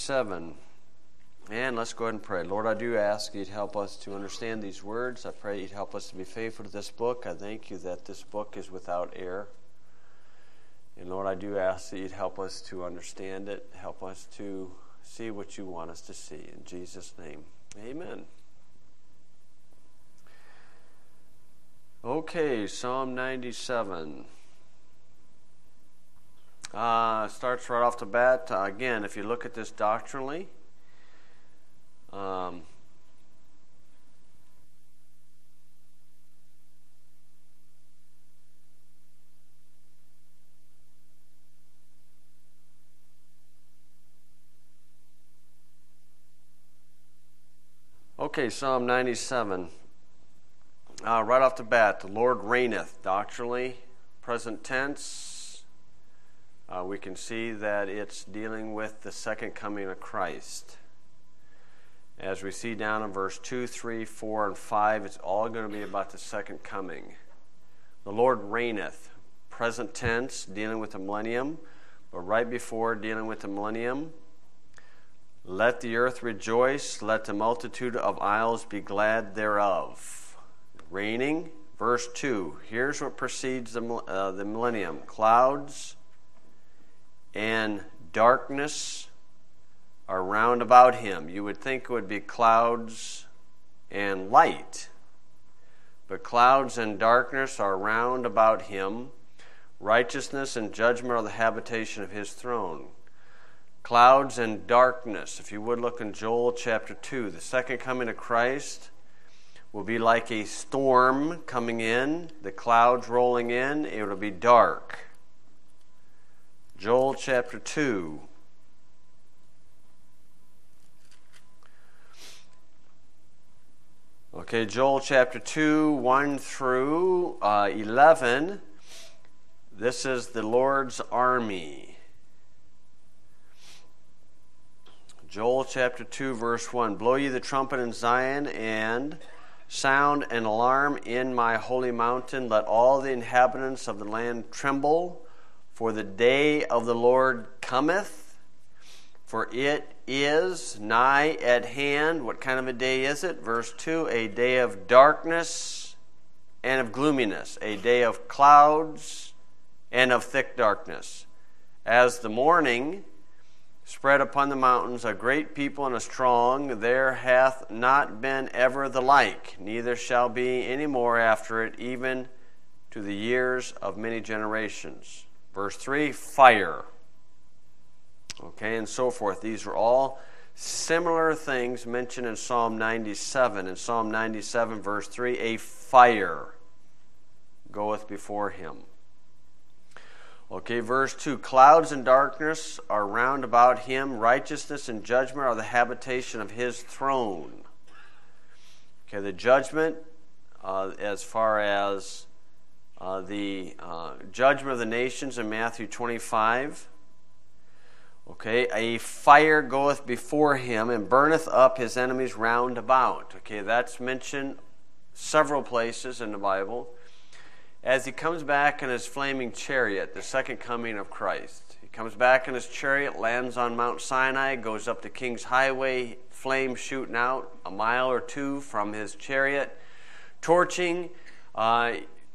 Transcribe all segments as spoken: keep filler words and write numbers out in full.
Seven. And let's go ahead and pray. Lord, I do ask you to help us to understand these words. I pray you'd help us to be faithful to this book. I thank you that this book is without error. And Lord, I do ask that you'd help us to understand it, help us to see what you want us to see. In Jesus' name, amen. Okay, Psalm ninety-seven. Uh, starts right off the bat. Uh, again, if you look at this doctrinally, um, okay, Psalm ninety-seven. Uh, right off the bat, the Lord reigneth. Doctrinally, present tense. Uh, we can see that it's dealing with the second coming of Christ. As we see down in verse two, three, four, and five, it's all going to be about the second coming. The Lord reigneth. Present tense, dealing with the millennium. But right before dealing with the millennium, let the earth rejoice, let the multitude of isles be glad thereof. Reigning, verse two. Here's what precedes the, uh, the millennium. Clouds and darkness are round about him. You would think it would be clouds and light. But clouds and darkness are round about him. Righteousness and judgment are the habitation of his throne. Clouds and darkness. If you would look in Joel chapter two, the second coming of Christ will be like a storm coming in, the clouds rolling in, it will be dark. Joel chapter two. Okay, Joel chapter two, one through uh, eleven. This is the Lord's army. Joel chapter two, verse one. Blow ye the trumpet in Zion, and sound an alarm in my holy mountain. Let all the inhabitants of the land tremble, for the day of the Lord cometh, for it is nigh at hand. What kind of a day is it? Verse two, a day of darkness and of gloominess, a day of clouds and of thick darkness. As the morning spread upon the mountains, a great people and a strong, there hath not been ever the like, neither shall be any more after it, even to the years of many generations. Verse three, fire. Okay, and so forth. These are all similar things mentioned in Psalm ninety-seven. In Psalm ninety-seven, verse three, a fire goeth before him. Okay, verse two, clouds and darkness are round about him. Righteousness and judgment are the habitation of his throne. Okay, the judgment, uh, as far as uh, the uh, judgment of the nations in Matthew twenty-five. Okay, a fire goeth before him and burneth up his enemies round about. Okay, that's mentioned several places in the Bible. As he comes back in his flaming chariot, the second coming of Christ. He comes back in his chariot, lands on Mount Sinai, goes up the King's Highway, flames shooting out a mile or two from his chariot, torching uh,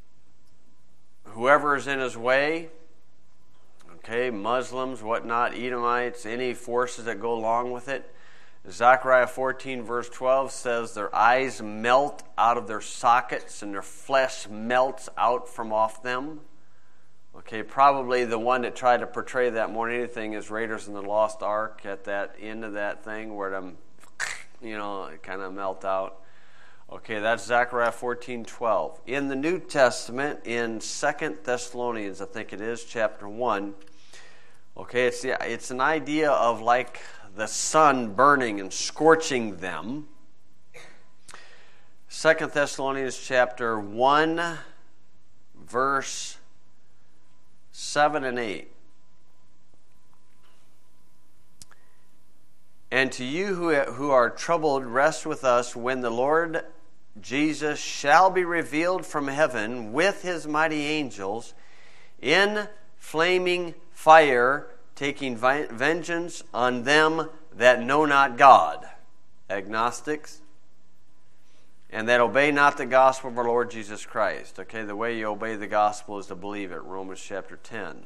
whoever is in his way. Okay, Muslims, whatnot, Edomites, any forces that go along with it. Zechariah fourteen, verse twelve says their eyes melt out of their sockets and their flesh melts out from off them. Okay, probably the one that tried to portray that more than anything is Raiders in the Lost Ark at that end of that thing where them, you know, kind of melt out. Okay, that's Zechariah fourteen, twelve. In the New Testament, in Second Thessalonians, I think it is, chapter one, okay, it's the, it's an idea of like the sun burning and scorching them. Second Thessalonians chapter one, verse seven and eight. And to you who, who are troubled, rest with us when the Lord Jesus shall be revealed from heaven with his mighty angels in flaming fire, taking vengeance on them that know not God, agnostics, and that obey not the gospel of our Lord Jesus Christ. Okay, the way you obey the gospel is to believe it, Romans chapter ten.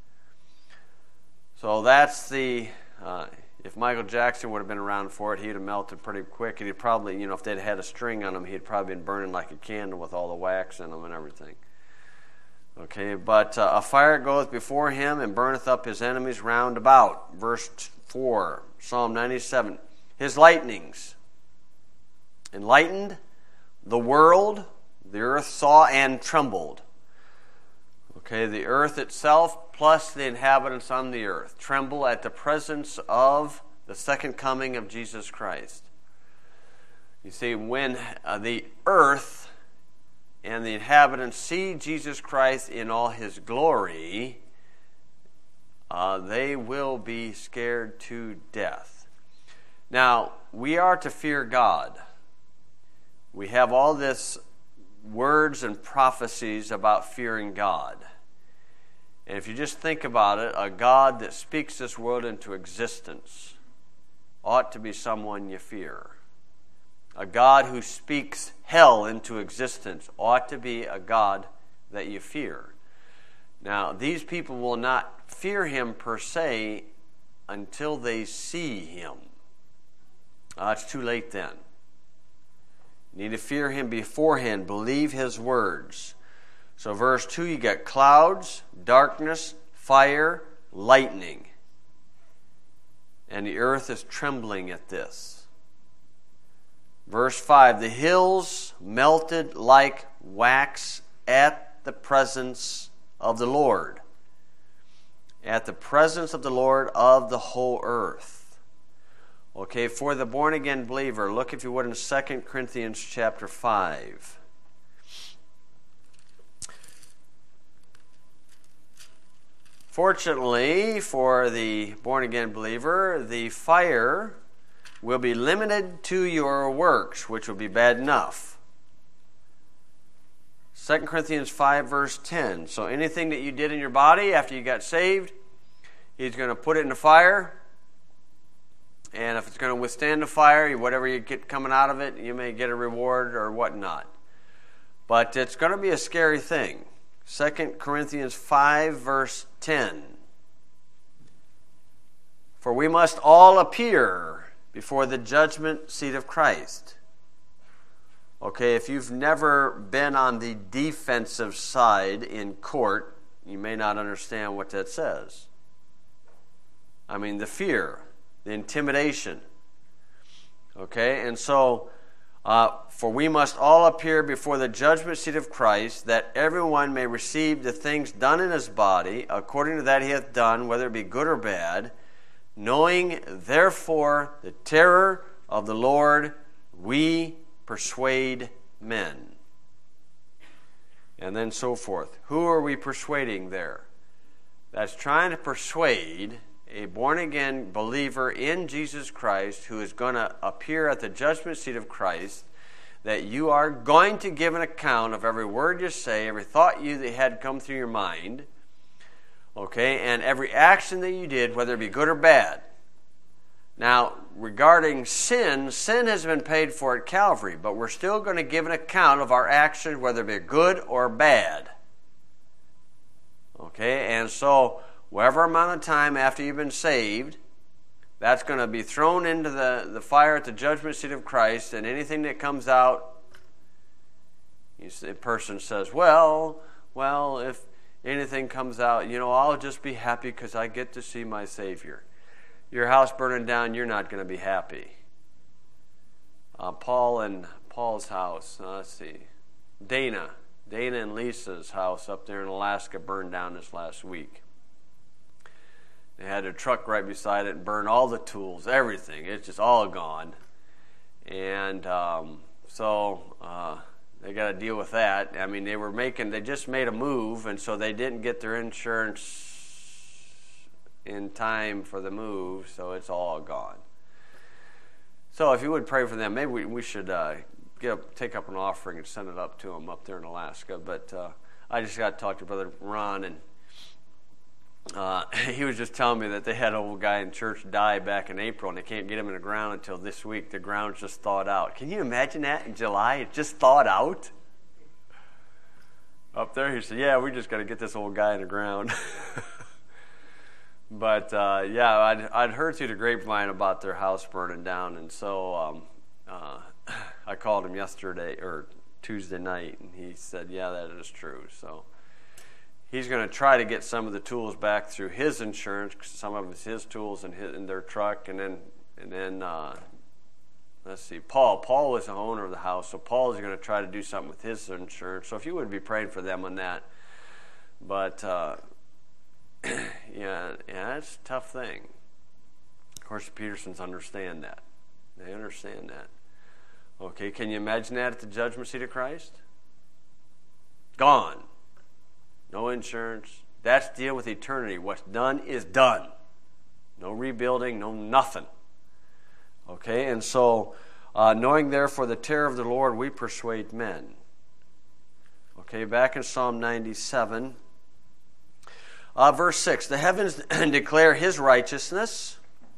So that's the, uh, if Michael Jackson would have been around for it, he'd have melted pretty quick. And he'd probably, you know, if they'd had a string on him, he'd probably been burning like a candle with all the wax in him and everything. Okay, but uh, a fire goeth before him and burneth up his enemies round about. Verse four, Psalm ninety-seven. His lightnings enlightened the world, the earth saw and trembled. Okay, the earth itself plus the inhabitants on the earth tremble at the presence of the second coming of Jesus Christ. You see, when uh, the earth and the inhabitants see Jesus Christ in all his glory, uh, they will be scared to death. Now, we are to fear God. We have all this words and prophecies about fearing God. And if you just think about it, a God that speaks this world into existence ought to be someone you fear. A God who speaks hell into existence ought to be a God that you fear. Now, these people will not fear him per se until they see him. Uh, it's too late then. You need to fear him beforehand. Believe his words. So verse two, you got clouds, darkness, fire, lightning. And the earth is trembling at this. Verse five, the hills melted like wax at the presence of the Lord. At the presence of the Lord of the whole earth. Okay, for the born-again believer, look if you would in Second Corinthians chapter five. Fortunately, for the born-again believer, the fire will be limited to your works, which will be bad enough. Second Corinthians five, verse ten. So anything that you did in your body after you got saved, he's going to put it in the fire. And if it's going to withstand the fire, whatever you get coming out of it, you may get a reward or whatnot. But it's going to be a scary thing. Second Corinthians five, verse ten. For we must all appear before the judgment seat of Christ. Okay, if you've never been on the defensive side in court, you may not understand what that says. I mean, the fear, the intimidation. Okay, and so, uh, for we must all appear before the judgment seat of Christ, that everyone may receive the things done in his body, according to that he hath done, whether it be good or bad, knowing therefore the terror of the Lord, we persuade men. And then so forth. Who are we persuading there? That's trying to persuade a born-again believer in Jesus Christ who is going to appear at the judgment seat of Christ, that you are going to give an account of every word you say, every thought you that had come through your mind, okay, and every action that you did, whether it be good or bad. Now, regarding sin, sin has been paid for at Calvary, but we're still going to give an account of our actions, whether it be good or bad. Okay, and so whatever amount of time after you've been saved, that's going to be thrown into the, the fire at the judgment seat of Christ, and anything that comes out, you see, the person says, well, well, if anything comes out, you know, I'll just be happy because I get to see my Savior. Your house burning down, you're not going to be happy. Uh, Paul and Paul's house, uh, let's see, Dana, Dana and Lisa's house up there in Alaska burned down this last week. They had a truck right beside it and burned all the tools, everything. It's just all gone. And um, so uh, they got to deal with that. I mean, they were making, they just made a move, and so they didn't get their insurance in time for the move, so it's all gone. So if you would pray for them, maybe we, we should uh, get up, take up an offering and send it up to them up there in Alaska. But uh, I just got to talk to Brother Ron, and uh, he was just telling me that they had an old guy in church die back in April, and they can't get him in the ground until this week. The ground's just thawed out. Can you imagine that in July? It just thawed out? Up there, he said, yeah, we just got to get this old guy in the ground. But, uh, yeah, I'd, I'd heard through the grapevine about their house burning down, and so um, uh, I called him yesterday, or Tuesday night, and he said, yeah, that is true. So he's going to try to get some of the tools back through his insurance, some of it's his tools in, his, in their truck, and then, and then uh, let's see, Paul. Paul was the owner of the house, so Paul is going to try to do something with his insurance. So if you would be praying for them on that. But, uh, yeah, yeah, it's a tough thing. Of course, the Petersons understand that. They understand that. Okay, can you imagine that at the judgment seat of Christ? Gone. No insurance. That's deal with eternity. What's done is done. No rebuilding, no nothing. Okay, and so, uh, knowing therefore the terror of the Lord, we persuade men. Okay, back in Psalm ninety-seven, uh, verse six, the heavens declare his righteousness,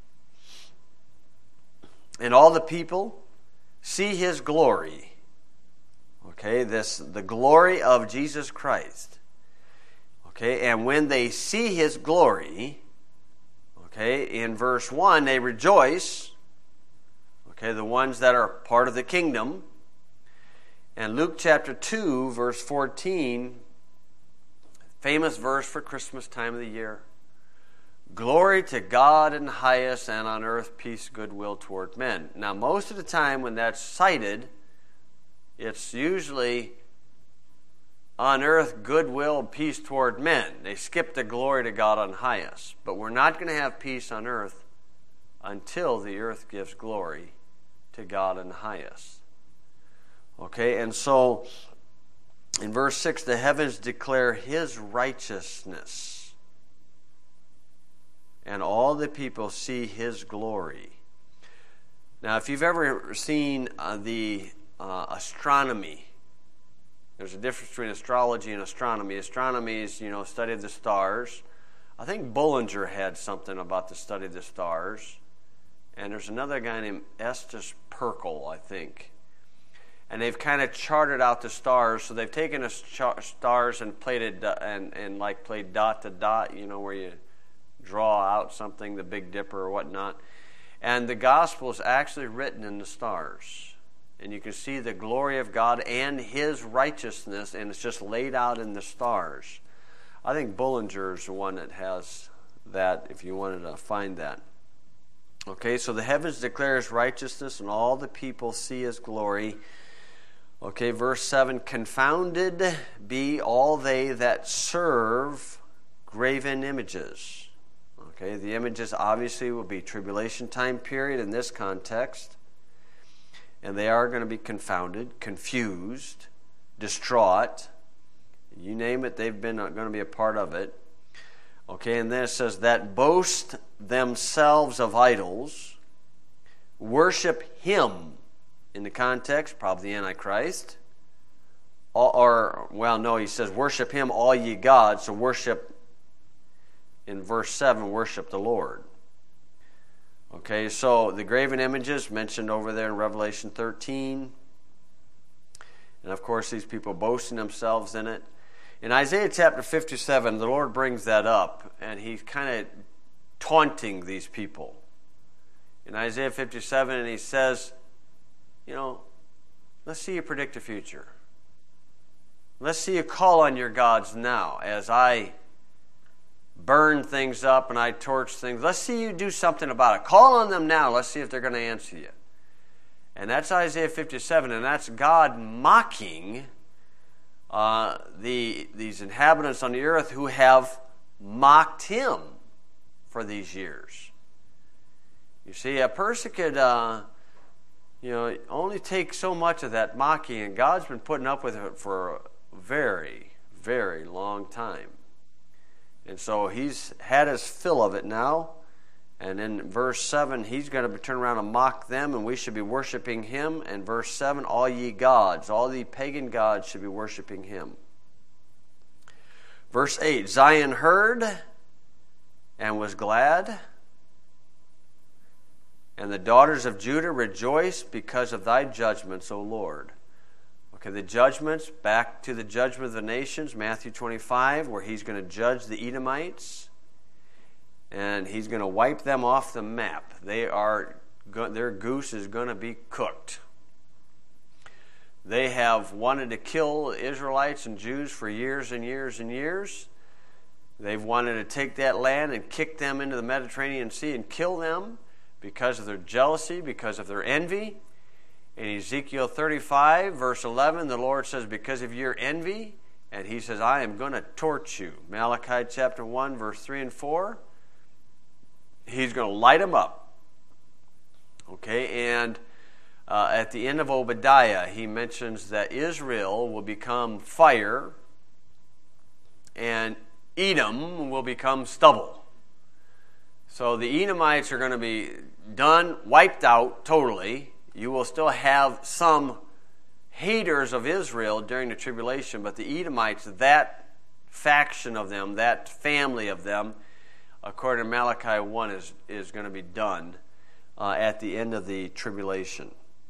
and all the people see his glory. Okay, this the glory of Jesus Christ. Okay, and when they see his glory, okay, in verse one, they rejoice. Okay, the ones that are part of the kingdom. And Luke chapter two, verse fourteen, famous verse for Christmas time of the year. Glory to God in the highest, and on earth peace, goodwill toward men. Now, most of the time when that's cited, it's usually on earth goodwill, peace toward men. They skip the glory to God on highest. But we're not going to have peace on earth until the earth gives glory to God in the highest. Okay, and so in verse six, the heavens declare his righteousness, and all the people see his glory. Now, if you've ever seen uh, the uh, astronomy, there's a difference between astrology and astronomy. Astronomy is, you know, study of the stars. I think Bullinger had something about the study of the stars. And there's another guy named Estes Perkel, I think. And they've kind of charted out the stars. So they've taken the stars and played it and, and like played dot to dot, you know, where you draw out something, the Big Dipper or whatnot. And the gospel is actually written in the stars. And you can see the glory of God and his righteousness, and it's just laid out in the stars. I think Bullinger is the one that has that, if you wanted to find that. Okay, so the heavens declare his righteousness, and all the people see his glory. Okay, verse seven, confounded be all they that serve graven images. Okay, the images obviously will be tribulation time period in this context. And they are going to be confounded, confused, distraught. You name it, they've been going to be a part of it. Okay, and then it says that boast themselves of idols, worship him, in the context, probably the Antichrist. Or, or, well, no, he says, worship him, all ye gods. So worship, in verse seven, worship the Lord. Okay, so the graven images mentioned over there in Revelation thirteen. And of course, these people boasting themselves in it. In Isaiah chapter fifty-seven, the Lord brings that up, and he's kind of taunting these people. In Isaiah fifty-seven, and he says, you know, let's see you predict the future. Let's see you call on your gods now as I burn things up and I torch things. Let's see you do something about it. Call on them now. Let's see if they're going to answer you. And that's Isaiah fifty-seven, and that's God mocking uh, the these inhabitants on the earth who have mocked him for these years. You see, a person could, uh, you know, only take so much of that mocking, and God's been putting up with it for a very, very long time. And so he's had his fill of it now. And in verse seven, he's going to turn around and mock them, and we should be worshiping him. And verse seven, all ye gods, all the pagan gods should be worshiping him. Verse eight, Zion heard, and was glad. And the daughters of Judah rejoiced because of thy judgments, O Lord. Okay, the judgments, back to the judgment of the nations, Matthew twenty-five, where he's going to judge the Edomites. And he's going to wipe them off the map. They are, their goose is going to be cooked. They have wanted to kill Israelites and Jews for years and years and years. They've wanted to take that land and kick them into the Mediterranean Sea and kill them because of their jealousy, because of their envy. In Ezekiel thirty-five, verse eleven, the Lord says, because of your envy, and he says, I am going to torch you. Malachi chapter one, verse three and four, he's going to light them up. Okay, and uh, at the end of Obadiah, he mentions that Israel will become fire, and Edom will become stubble. So the Edomites are going to be done, wiped out totally. You will still have some haters of Israel during the tribulation, but the Edomites, that faction of them, that family of them, according to Malachi one, is, is going to be done uh, at the end of the tribulation.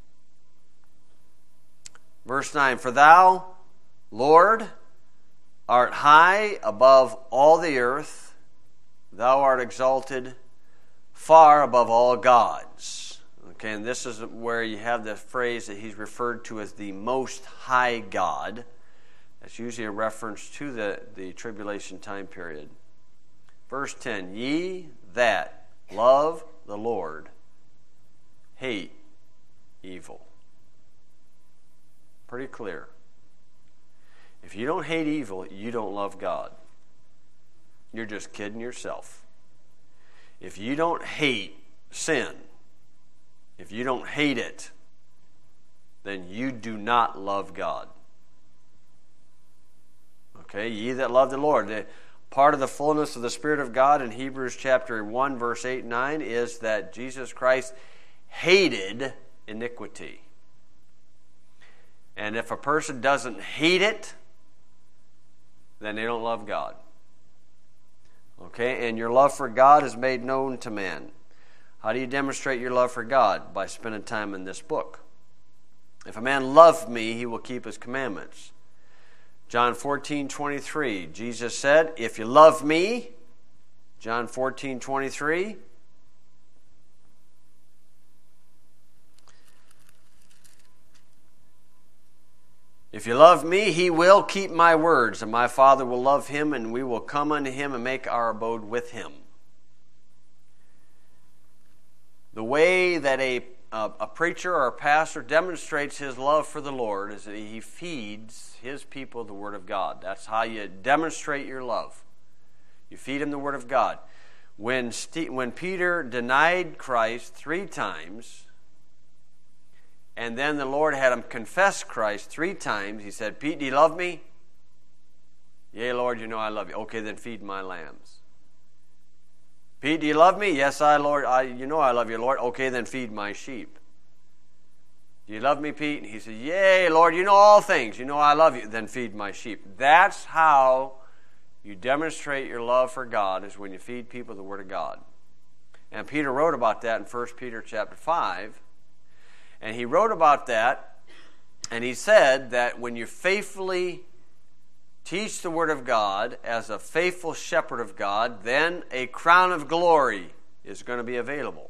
Verse nine, for thou, Lord, art high above all the earth. Thou art exalted far above all gods. Okay, and this is where you have the phrase that he's referred to as the Most High God. That's usually a reference to the, the tribulation time period. Verse ten, ye that love the Lord hate evil. Pretty clear. If you don't hate evil, you don't love God. You're just kidding yourself. If you don't hate sin, if you don't hate it, then you do not love God. Okay, ye that love the Lord. The, part of the fullness of the Spirit of God in Hebrews chapter one, verse eight and nine is that Jesus Christ hated iniquity. And if a person doesn't hate it, then they don't love God. Okay, and your love for God is made known to man. How do you demonstrate your love for God? By spending time in this book. If a man love me, he will keep his commandments. John fourteen twenty-three, Jesus said, if you love me, John fourteen twenty-three, if you love me, he will keep my words, and my Father will love him, and we will come unto him and make our abode with him. The way that a, a, a preacher or a pastor demonstrates his love for the Lord is that he feeds his people the Word of God. That's how you demonstrate your love. You feed him the Word of God. When, St- when Peter denied Christ three times, and then the Lord had him confess Christ three times, he said, Pete, do you love me? Yea, Lord, you know I love you. Okay, then feed my lambs. Pete, do you love me? Yes, I, Lord. I, you know I love you, Lord. Okay, then feed my sheep. Do you love me, Pete? And he said, yea, Lord, you know all things. You know I love you. Then feed my sheep. That's how you demonstrate your love for God, is when you feed people the Word of God. And Peter wrote about that in First Peter chapter five. And he wrote about that, and he said that when you faithfully teach the Word of God as a faithful shepherd of God, then a crown of glory is going to be available.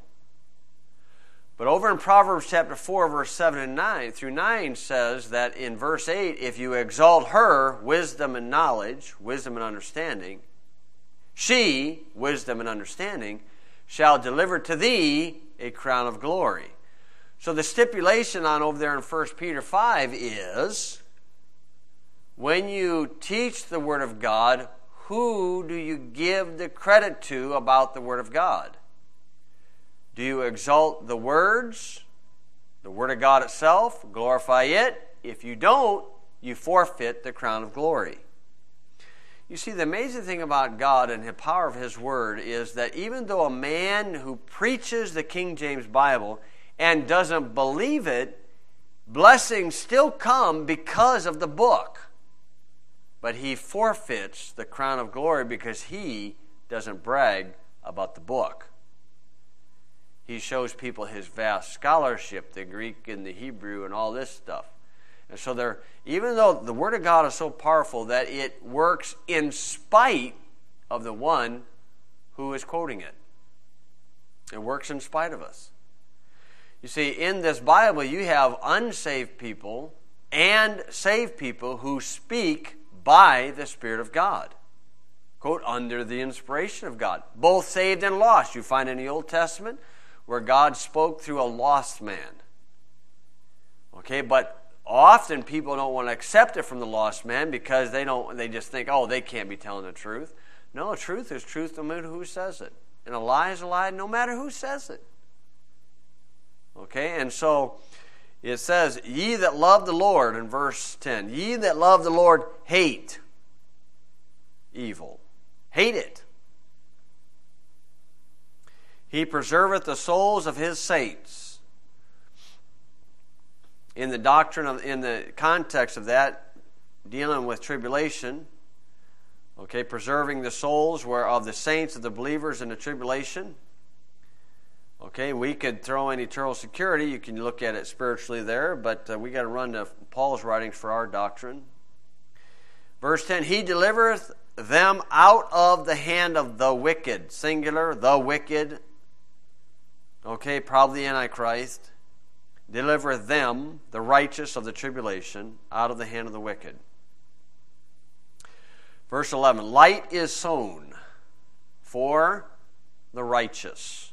But over in Proverbs chapter four, verse seven and nine through nine says that in verse eight, if you exalt her, wisdom and knowledge, wisdom and understanding, she, wisdom and understanding, shall deliver to thee a crown of glory. So the stipulation on over there in First Peter five is, when you teach the Word of God, who do you give the credit to about the Word of God? Do you exalt the words, the Word of God itself, glorify it? If you don't, you forfeit the crown of glory. You see, the amazing thing about God and the power of His Word is that even though a man who preaches the King James Bible and doesn't believe it, blessings still come because of the book. But he forfeits the crown of glory because he doesn't brag about the book. He shows people his vast scholarship, the Greek and the Hebrew and all this stuff. And so there, even though the Word of God is so powerful that it works in spite of the one who is quoting it. It works in spite of us. You see, in this Bible, you have unsaved people and saved people who speak by the Spirit of God. Quote, under the inspiration of God. Both saved and lost. You find in the Old Testament where God spoke through a lost man. Okay, but often people don't want to accept it from the lost man because they don't. They just think, oh, they can't be telling the truth. No, truth is truth no matter who says it. And a lie is a lie no matter who says it. Okay, and so it says, ye that love the Lord, in verse ten, ye that love the Lord hate evil. Hate it. He preserveth the souls of his saints. In the doctrine of, in the context of that, dealing with tribulation, okay, preserving the souls were of the saints, of the believers in the tribulation. Okay, we could throw in eternal security. You can look at it spiritually there, but uh, we got to run to Paul's writings for our doctrine. Verse ten, he delivereth them out of the hand of the wicked. Singular, the wicked. Okay, probably the Antichrist. Delivereth them, the righteous of the tribulation, out of the hand of the wicked. Verse eleven, light is sown for the righteous.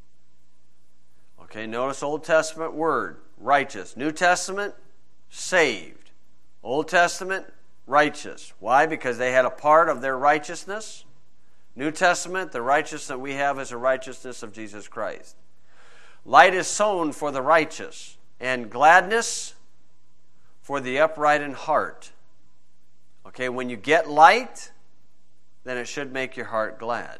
Okay, notice Old Testament word, righteous. New Testament, saved. Old Testament, righteous. Why? Because they had a part of their righteousness. New Testament, the righteousness that we have is the righteousness of Jesus Christ. Light is sown for the righteous, and gladness for the upright in heart. Okay, when you get light, then it should make your heart glad.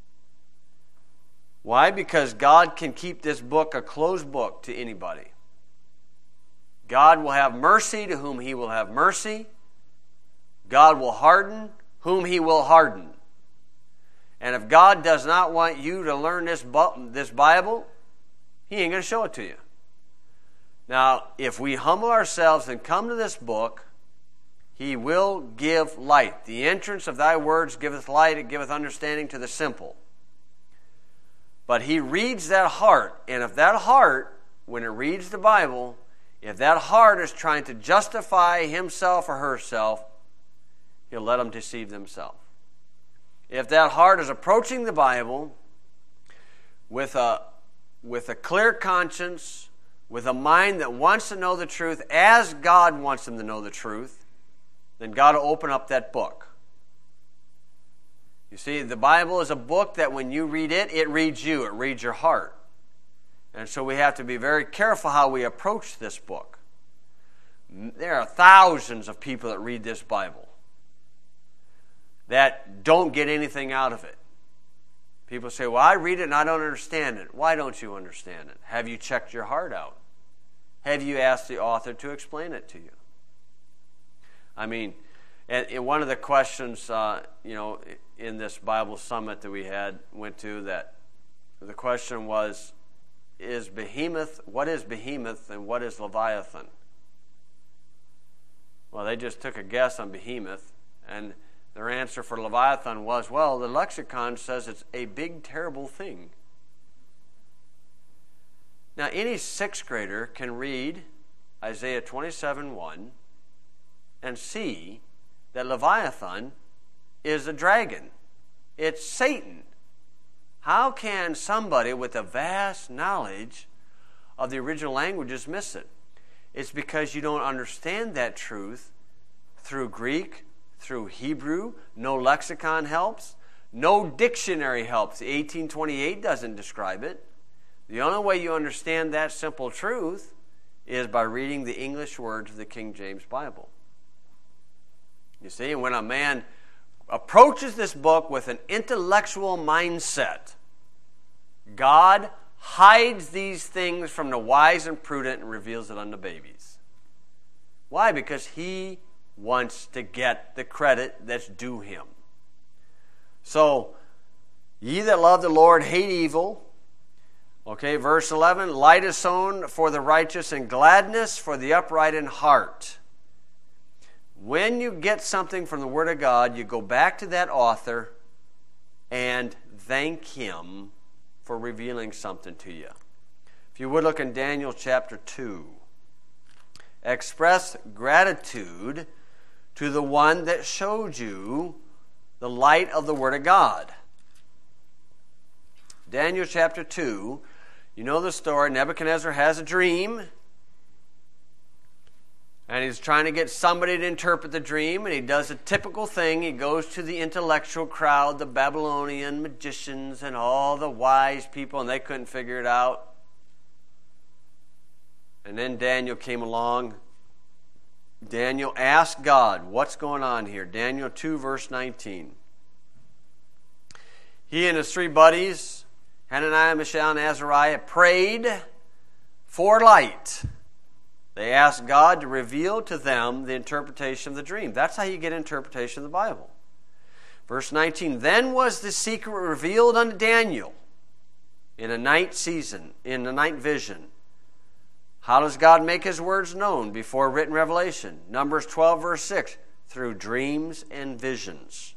Why? Because God can keep this book a closed book to anybody. God will have mercy to whom he will have mercy. God will harden whom he will harden. And if God does not want you to learn this, this Bible, he ain't going to show it to you. Now, if we humble ourselves and come to this book, he will give light. The entrance of thy words giveth light, it giveth understanding to the simple. But he reads that heart, and if that heart, when it reads the Bible, if that heart is trying to justify himself or herself, he'll let them deceive themselves. If that heart is approaching the Bible with a, with a clear conscience, with a mind that wants to know the truth as God wants them to know the truth, then God will open up that book. You see, the Bible is a book that when you read it, it reads you, it reads your heart. And so we have to be very careful how we approach this book. There are thousands of people that read this Bible that don't get anything out of it. People say, well, I read it and I don't understand it. Why don't you understand it? Have you checked your heart out? Have you asked the author to explain it to you? I mean, and, and one of the questions, uh, you know, in this Bible summit that we had, went to, that the question was, is Behemoth, what is Behemoth and what is Leviathan? Well, they just took a guess on Behemoth, and their answer for Leviathan was, well, the lexicon says it's a big, terrible thing. Now, any sixth grader can read Isaiah twenty-seven one and see that Leviathan is a dragon. It's Satan. How can somebody with a vast knowledge of the original languages miss it? It's because you don't understand that truth through Greek, through Hebrew. No lexicon helps. No dictionary helps. The eighteen twenty-eight doesn't describe it. The only way you understand that simple truth is by reading the English words of the King James Bible. You see, when a man approaches this book with an intellectual mindset, God hides these things from the wise and prudent and reveals it unto babies. Why? Because he wants to get the credit that's due him. So, Ye that love the Lord hate evil. Okay, verse eleven, light is sown for the righteous and gladness for the upright in heart. When you get something from the Word of God, you go back to that author and thank him for revealing something to you. If you would look in Daniel chapter two. Express gratitude to the one that showed you the light of the Word of God. Daniel chapter two, you know the story. Nebuchadnezzar has a dream, and he's trying to get somebody to interpret the dream, and he does a typical thing. He goes to the intellectual crowd, the Babylonian magicians, and all the wise people, and they couldn't figure it out. And then Daniel came along. Daniel asked God, what's going on here? Daniel two, verse nineteen. He and his three buddies, Hananiah, Mishael, and Azariah, prayed for light. They asked God to reveal to them the interpretation of the dream. That's how you get interpretation of the Bible. Verse nineteen, then was the secret revealed unto Daniel in a night season, in a night vision. How does God make his words known before written revelation? Numbers twelve, verse six, through dreams and visions.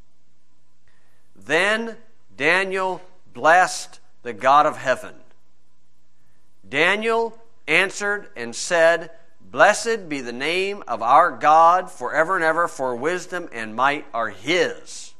Then Daniel blessed the God of heaven. Daniel answered and said, blessed be the name of our God forever and ever, for wisdom and might are his.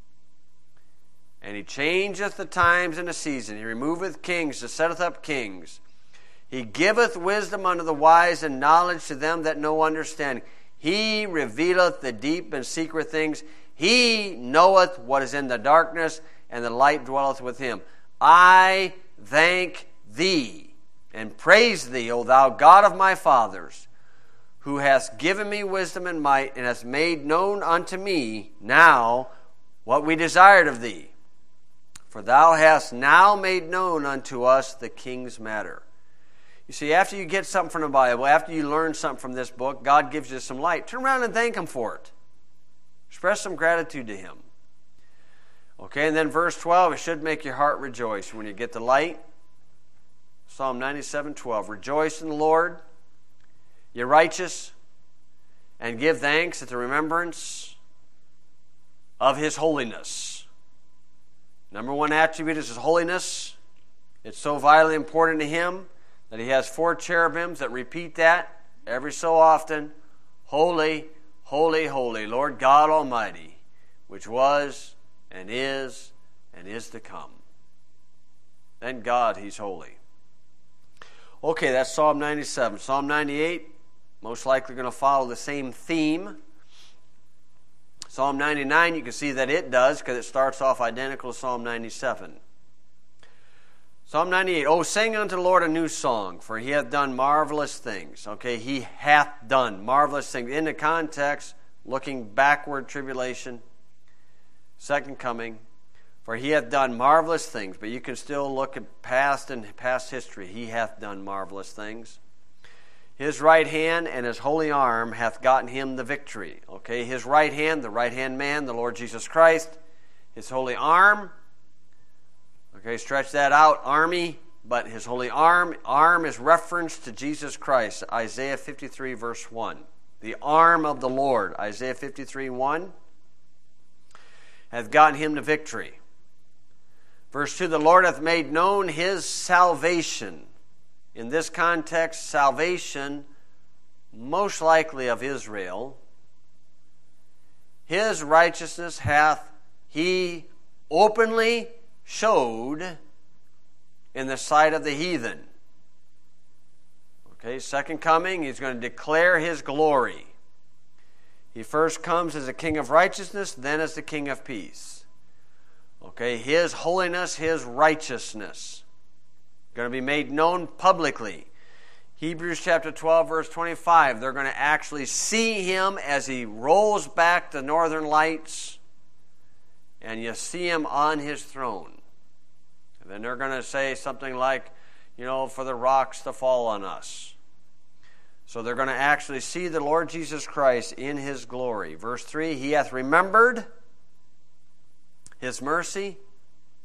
And he changeth the times and the season. He removeth kings to setteth up kings. He giveth wisdom unto the wise and knowledge to them that know understanding. He revealeth the deep and secret things. He knoweth what is in the darkness, and the light dwelleth with him. I thank thee and praise thee, O thou God of my fathers, who hast given me wisdom and might, and hast made known unto me now what we desired of thee. For thou hast now made known unto us the king's matter. You see, after you get something from the Bible, after you learn something from this book, God gives you some light. Turn around and thank him for it. Express some gratitude to him. Okay, and then verse twelve, it should make your heart rejoice when you get the light. Psalm ninety-seven, twelve, rejoice in the Lord, ye righteous, and give thanks at the remembrance of his holiness. Number one attribute is his holiness. It's so vitally important to him that he has four cherubims that repeat that every so often. Holy, holy, holy, Lord God Almighty, which was and is and is to come. Thank God he's holy. Okay, that's Psalm ninety-seven. Psalm ninety-eight, most likely going to follow the same theme. Psalm ninety-nine, you can see that it does because it starts off identical to Psalm ninety-seven. Psalm ninety-eight, oh, sing unto the Lord a new song, for he hath done marvelous things. Okay, he hath done marvelous things. In the context, looking backward, tribulation, second coming, for he hath done marvelous things. But you can still look at past and past history. He hath done marvelous things. His right hand and his holy arm hath gotten him the victory. Okay, his right hand, the right hand man, the Lord Jesus Christ. His holy arm, okay, stretch that out, army, but his holy arm, arm is reference to Jesus Christ. Isaiah fifty-three, verse one. The arm of the Lord, Isaiah fifty-three, one, hath gotten him the victory. Verse two, the Lord hath made known his salvation. In this context, salvation, most likely of Israel. His righteousness hath he openly showed in the sight of the heathen. Okay, second coming, he's going to declare his glory. He first comes as a king of righteousness, then as the king of peace. Okay, his holiness, his righteousness, going to be made known publicly. Hebrews chapter twelve, verse twenty-five, they're going to actually see him as he rolls back the northern lights, and you see him on his throne. And then they're going to say something like, you know, for the rocks to fall on us. So they're going to actually see the Lord Jesus Christ in his glory. Verse three, he hath remembered his mercy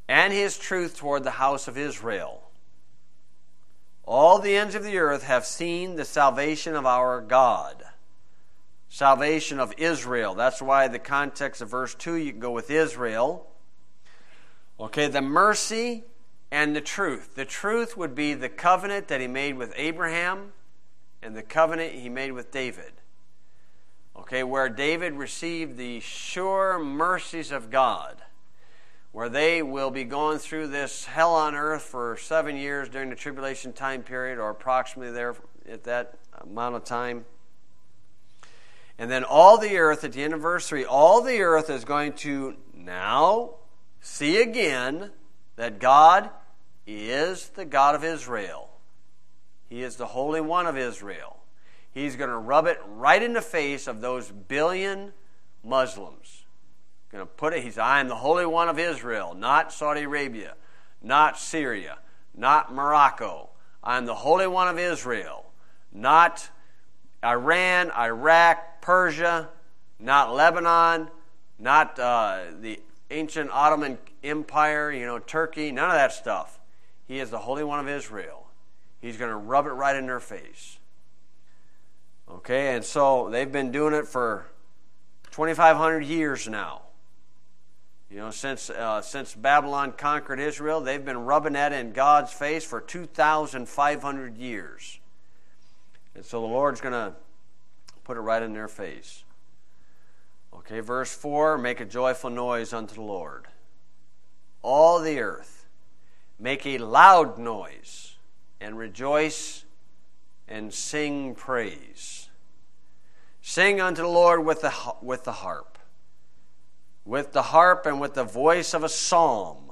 and his truth toward the house of Israel. All the ends of the earth have seen the salvation of our God. Salvation of Israel. That's why the context of verse two, you can go with Israel. Okay, the mercy and the truth. The truth would be the covenant that he made with Abraham and the covenant he made with David. Okay, where David received the sure mercies of God, where they will be going through this hell on earth for seven years during the tribulation time period, or approximately there at that amount of time. And then all the earth, at the end of verse three, all the earth is going to now see again that God is the God of Israel. He is the Holy One of Israel. He's going to rub it right in the face of those billion Muslims. Going to put it, he's, I am the Holy One of Israel, not Saudi Arabia, not Syria, not Morocco. I am the Holy One of Israel, not Iran, Iraq, Persia, not Lebanon, not uh, the ancient Ottoman Empire, you know, Turkey, none of that stuff. He is the Holy One of Israel. He's going to rub it right in their face. Okay, and so they've been doing it for twenty-five hundred years now. You know, since uh, since Babylon conquered Israel, they've been rubbing that in God's face for two thousand five hundred years. And so the Lord's going to put it right in their face. Okay, verse four, make a joyful noise unto the Lord. All the earth, make a loud noise, and rejoice and sing praise. Sing unto the Lord with the with the harp. With the harp and with the voice of a psalm.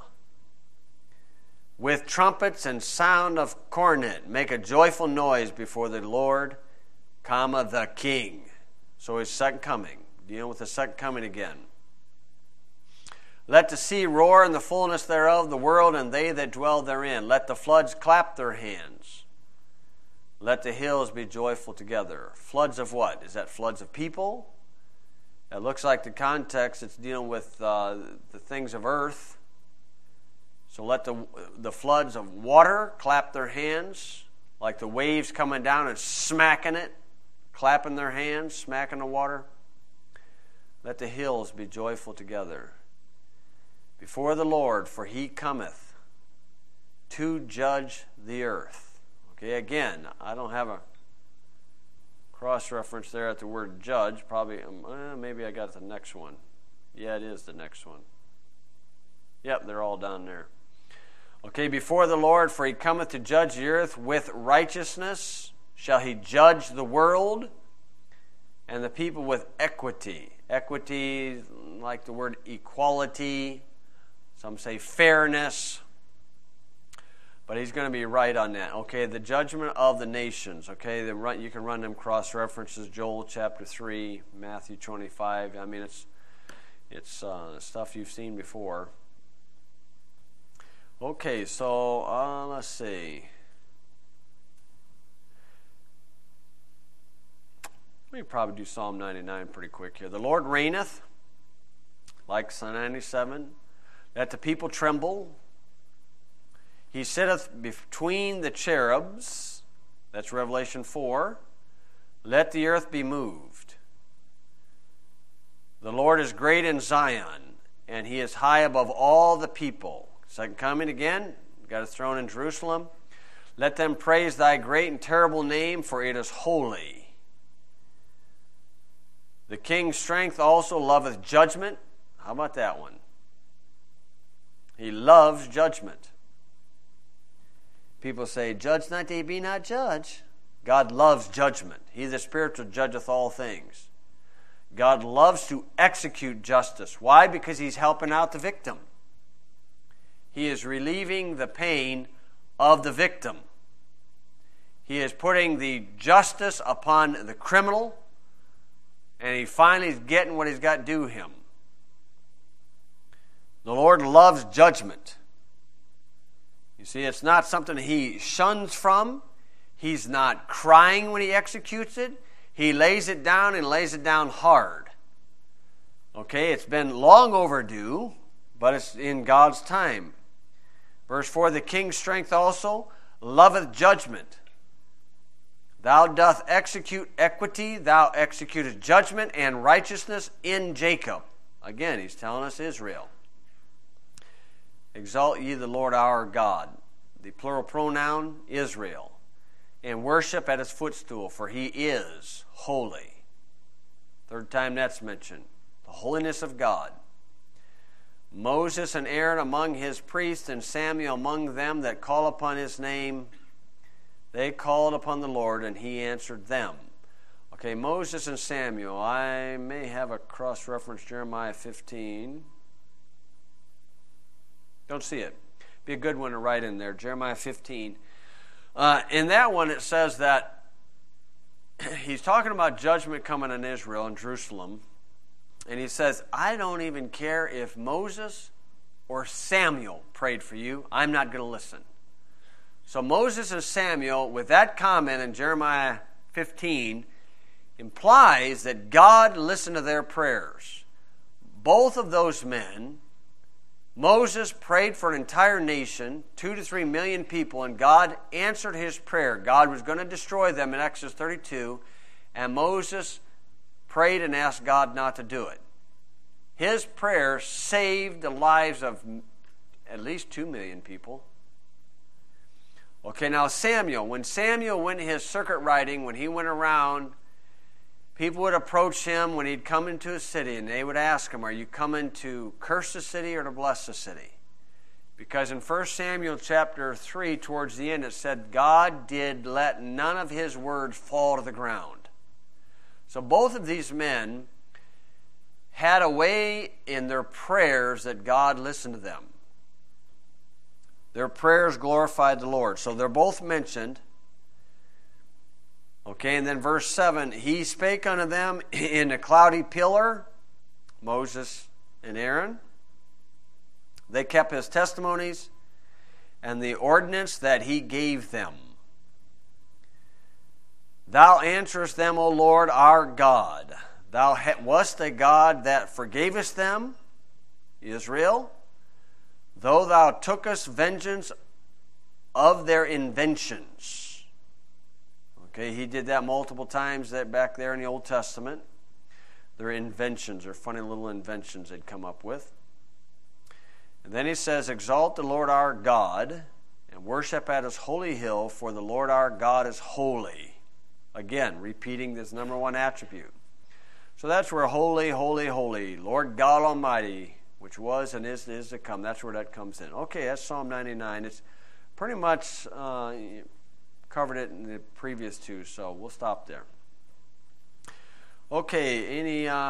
With trumpets and sound of cornet, make a joyful noise before the Lord, comma, the King. So his second coming. Dealing with the second coming again. Let the sea roar and the fullness thereof, the world and they that dwell therein. Let the floods clap their hands. Let the hills be joyful together. Floods of what? Is that floods of people? It looks like the context, it's dealing with uh, the things of earth. So let the, the floods of water clap their hands, like the waves coming down and smacking it, clapping their hands, smacking the water. Let the hills be joyful together before the Lord, for he cometh to judge the earth. Okay, again, I don't have a cross-reference there at the word judge. Probably, um, eh, maybe I got the next one. Yeah, it is the next one. Yep, they're all down there. Okay, before the Lord, for he cometh to judge the earth with righteousness, shall he judge the world, and the people with equity. Equity, like the word equality. Some say fairness. But he's going to be right on that. Okay, the judgment of the nations. Okay, the run, you can run them cross-references. Joel chapter three, Matthew twenty-five. I mean, it's it's uh, stuff you've seen before. Okay, so uh, let's see. We could probably do Psalm ninety-nine pretty quick here. The Lord reigneth, like Psalm ninety-seven. Let the people tremble. He sitteth between the cherubs. That's Revelation four. Let the earth be moved. The Lord is great in Zion, and he is high above all the people. Second coming again. Got his throne in Jerusalem. Let them praise thy great and terrible name, for it is holy. The king's strength also loveth judgment. How about that one? He loves judgment. People say, judge not, they be not judge. God loves judgment. He the spiritual judgeth all things. God loves to execute justice. Why? Because he's helping out the victim. He is relieving the pain of the victim. He is putting the justice upon the criminal, and he finally is getting what he's got due him. The Lord loves judgment. You see, it's not something he shuns from. He's not crying when he executes it. He lays it down and lays it down hard. Okay, it's been long overdue, but it's in God's time. Verse four, the king's strength also loveth judgment. Thou doth execute equity, thou executest judgment and righteousness in Jacob. Again, he's telling us Israel. Exalt ye the Lord our God. The plural pronoun, Israel. And worship at his footstool, for he is holy. Third time that's mentioned. The holiness of God. Moses and Aaron among his priests, and Samuel among them that call upon his name. They called upon the Lord, and he answered them. Okay, Moses and Samuel. I may have a cross-reference, Jeremiah fifteen. Don't see it. Be a good one to write in there, Jeremiah fifteen. Uh, in that one, it says that he's talking about judgment coming on Israel and Jerusalem. And he says, I don't even care if Moses or Samuel prayed for you. I'm not going to listen. So Moses and Samuel, with that comment in Jeremiah fifteen, implies that God listened to their prayers. Both of those men, Moses prayed for an entire nation, two to three million people, and God answered his prayer. God was going to destroy them in Exodus thirty-two, and Moses prayed and asked God not to do it. His prayer saved the lives of at least two million people. Okay, now Samuel. When Samuel went his circuit riding, when he went around, people would approach him when he'd come into a city, and they would ask him, are you coming to curse the city or to bless the city? Because in First Samuel chapter three, towards the end, it said, God did let none of his words fall to the ground. So both of these men had a way in their prayers that God listened to them. Their prayers glorified the Lord. So they're both mentioned. Okay, and then verse seven, he spake unto them in a cloudy pillar, Moses and Aaron. They kept his testimonies and the ordinance that he gave them. Thou answerest them, O Lord, our God. Thou wast a God that forgavest them, Israel, though thou tookest vengeance of their inventions. Okay, he did that multiple times that back there in the Old Testament. Their inventions, or funny little inventions they'd come up with. And then he says, exalt the Lord our God, and worship at his holy hill, for the Lord our God is holy. Again, repeating this number one attribute. So that's where holy, holy, holy, Lord God Almighty, which was and is and is to come. That's where that comes in. Okay, that's Psalm ninety-nine. It's pretty much uh, covered it in the previous two, so we'll stop there. Okay, any... Uh,